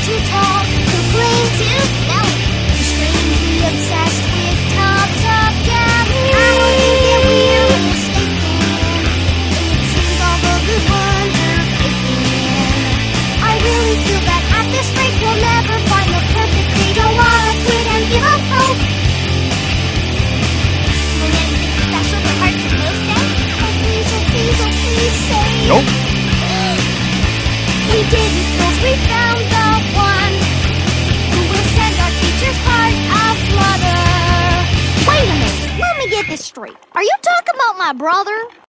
too tall, too clean, too smelly. You're strangely obsessed with tubs of jelly. I don't think that we're mistaken. It seems all the good ones are picking. I really feel that at this rate we'll never find the perfect day. Don't wanna quit and give up hope. Doing anything special for Hearts and Hopes Day? Oh please say. Nope. We didn't, 'cause we found the one who will send our teacher's heart aflutter. Wait a minute, let me get this straight. Are you talking about my brother?